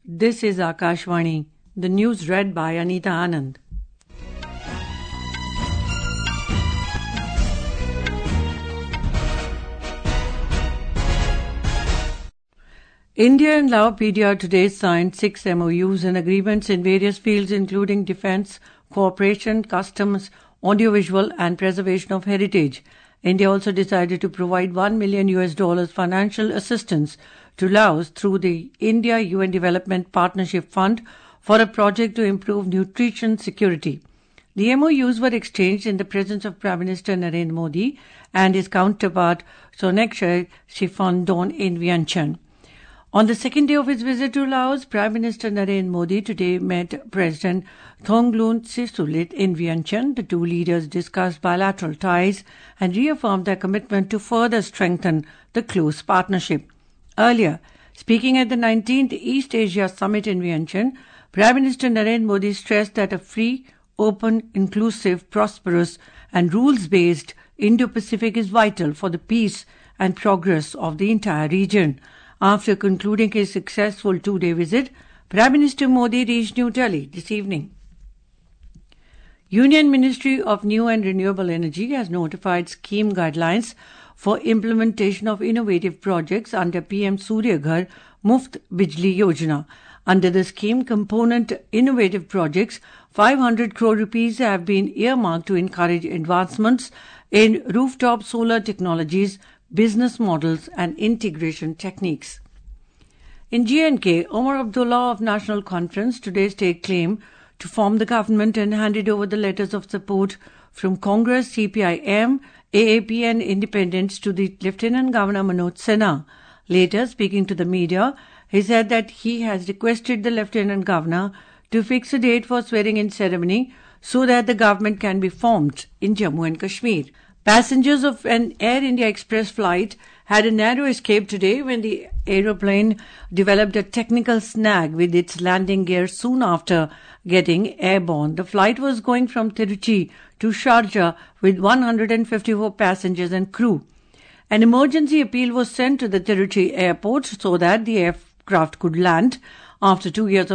This is Akashvani, the news read by Anita Anand. India and Laopedia today signed 6 MOUs and agreements in various fields including defence, cooperation, customs, audiovisual and preservation of heritage. India also decided to provide $1 million financial assistance to Laos through the India-UN Development Partnership Fund for a project to improve nutrition security. The MOUs were exchanged in the presence of Prime Minister Narendra Modi and his counterpart Sonexay Siphandone in Vientiane. On the second day of his visit to Laos, Prime Minister Narendra Modi today met President Thongloun Sisoulith in Vientiane. The two leaders discussed bilateral ties and reaffirmed their commitment to further strengthen the close partnership. Earlier, speaking at the 19th East Asia Summit in Vientiane, Prime Minister Narendra Modi stressed that a free, open, inclusive, prosperous and rules-based Indo-Pacific is vital for the peace and progress of the entire region. After concluding his successful 2-day visit, Prime Minister Modi reached New Delhi this evening. Union Ministry of New and Renewable Energy has notified scheme guidelines for implementation of innovative projects under PM Surya Ghar Muft Bijli Yojana. Under the scheme component innovative projects, 500 crore rupees have been earmarked to encourage advancements in rooftop solar technologies, business models and integration techniques. In J&K, Omar Abdullah of National Conference today staked claim to form the government and handed over the letters of support from Congress, CPIM, AAP and independents to the Lieutenant Governor Manoj Sinha. Later, speaking to the media, he said that he has requested the Lieutenant Governor to fix a date for swearing-in ceremony so that the government can be formed in Jammu and Kashmir. Passengers of an Air India Express flight had a narrow escape today when the aeroplane developed a technical snag with its landing gear soon after getting airborne. The flight was going from Tiruchi to Sharjah with 154 passengers and crew. An emergency appeal was sent to the Tiruchi airport so that the aircraft could land. After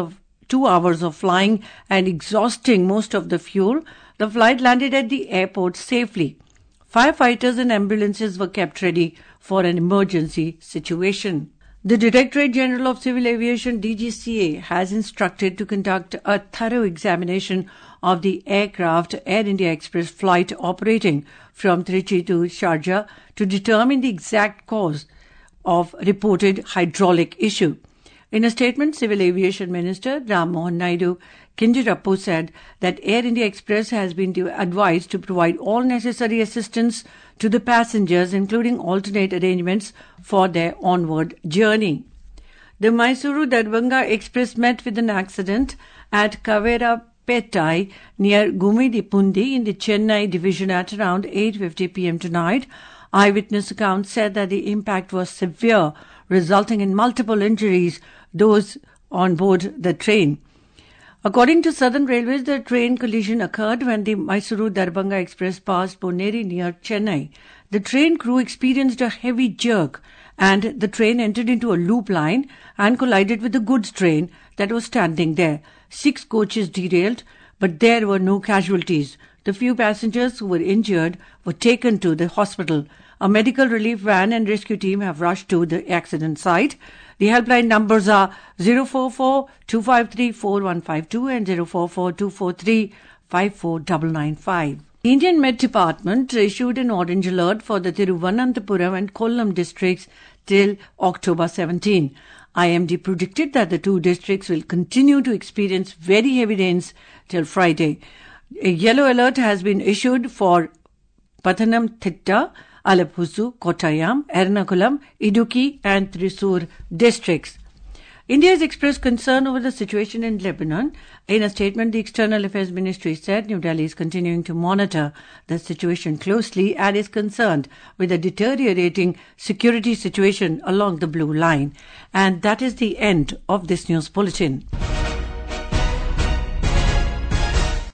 2 hours of flying and exhausting most of the fuel, the flight landed at the airport safely. Firefighters and ambulances were kept ready for an emergency situation. The Directorate General of Civil Aviation DGCA has instructed to conduct a thorough examination of the aircraft Air India Express flight operating from Trichy to Sharjah to determine the exact cause of reported hydraulic issue. In a statement, Civil Aviation Minister Ram Mohan Naidu Kinjirappu said that Air India Express has been advised to provide all necessary assistance to the passengers, including alternate arrangements for their onward journey. The Mysuru Darbhanga Express met with an accident at Kaverapetai near Gumidipundi in the Chennai division at around 8:50 p.m. tonight. Eyewitness accounts said that the impact was severe, resulting in multiple injuries, those on board the train. According to Southern Railways, the train collision occurred when the Mysuru Darbhanga Express passed Poneri near Chennai. The train crew experienced a heavy jerk and the train entered into a loop line and collided with the goods train that was standing there. 6 coaches derailed, but there were no casualties. The few passengers who were injured were taken to the hospital. A medical relief van and rescue team have rushed to the accident site. The helpline numbers are 044-253-4152 and 044-243-54995. The Indian Met Department issued an orange alert for the Thiruvananthapuram and Kollam districts till October 17. IMD predicted that the 2 districts will continue to experience very heavy rains till Friday. A yellow alert has been issued for Pathanamthitta, Alappuzhu, Kottayam, Ernakulam, Idukki and Thrissur districts. India has expressed concern over the situation in Lebanon. In a statement, the External Affairs Ministry said New Delhi is continuing to monitor the situation closely and is concerned with the deteriorating security situation along the Blue Line. And that is the end of this news bulletin.